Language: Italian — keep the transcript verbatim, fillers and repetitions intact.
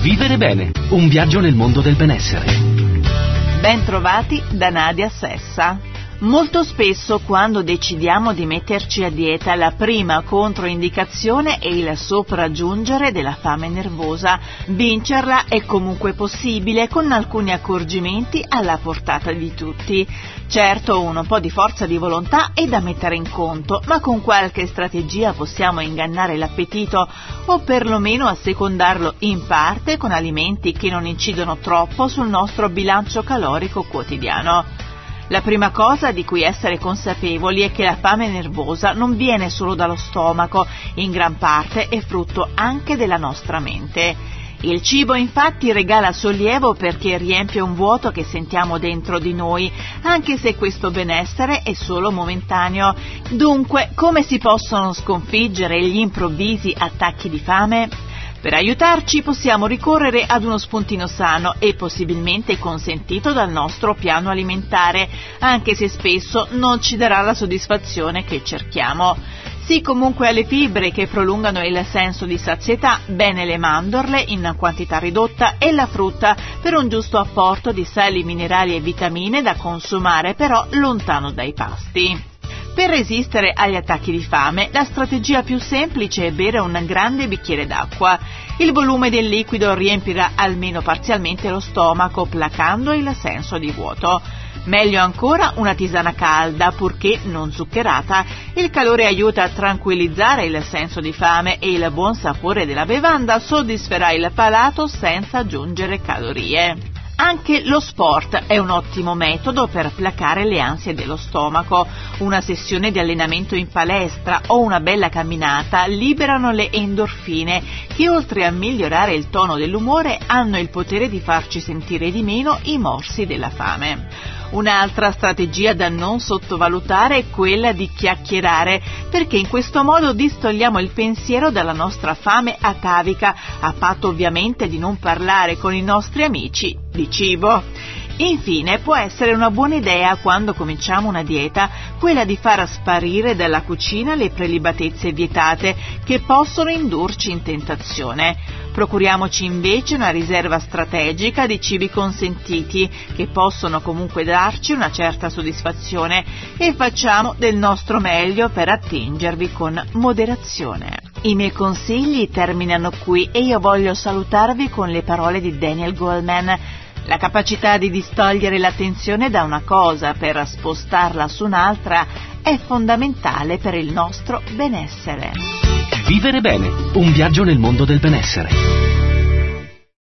Vivere bene, un viaggio nel mondo del benessere. Ben trovati da Nadia Sessa. Molto spesso quando decidiamo di metterci a dieta la prima controindicazione è il sopraggiungere della fame nervosa. Vincerla è comunque possibile con alcuni accorgimenti alla portata di tutti. Certo, un po' di forza di volontà è da mettere in conto, ma con qualche strategia possiamo ingannare l'appetito o perlomeno assecondarlo in parte con alimenti che non incidono troppo sul nostro bilancio calorico quotidiano. La prima cosa di cui essere consapevoli è che la fame nervosa non viene solo dallo stomaco, in gran parte è frutto anche della nostra mente. Il cibo infatti regala sollievo perché riempie un vuoto che sentiamo dentro di noi, anche se questo benessere è solo momentaneo. Dunque, come si possono sconfiggere gli improvvisi attacchi di fame? Per aiutarci possiamo ricorrere ad uno spuntino sano e possibilmente consentito dal nostro piano alimentare, anche se spesso non ci darà la soddisfazione che cerchiamo. Sì comunque alle fibre che prolungano il senso di sazietà, bene le mandorle in quantità ridotta e la frutta per un giusto apporto di sali, minerali e vitamine da consumare però lontano dai pasti. Per resistere agli attacchi di fame, la strategia più semplice è bere un grande bicchiere d'acqua. Il volume del liquido riempirà almeno parzialmente lo stomaco, placando il senso di vuoto. Meglio ancora una tisana calda, purché non zuccherata. Il calore aiuta a tranquillizzare il senso di fame e il buon sapore della bevanda soddisferà il palato senza aggiungere calorie. Anche lo sport è un ottimo metodo per placare le ansie dello stomaco. Una sessione di allenamento in palestra o una bella camminata liberano le endorfine che, oltre a migliorare il tono dell'umore, hanno il potere di farci sentire di meno i morsi della fame. Un'altra strategia da non sottovalutare è quella di chiacchierare, perché in questo modo distogliamo il pensiero dalla nostra fame atavica, a patto ovviamente di non parlare con i nostri amici di cibo. Infine, può essere una buona idea, quando cominciamo una dieta, quella di far sparire dalla cucina le prelibatezze vietate che possono indurci in tentazione. Procuriamoci invece una riserva strategica di cibi consentiti che possono comunque darci una certa soddisfazione e facciamo del nostro meglio per attingervi con moderazione. I miei consigli terminano qui e io voglio salutarvi con le parole di Daniel Goleman. La capacità di distogliere l'attenzione da una cosa per spostarla su un'altra è fondamentale per il nostro benessere. Vivere bene, un viaggio nel mondo del benessere.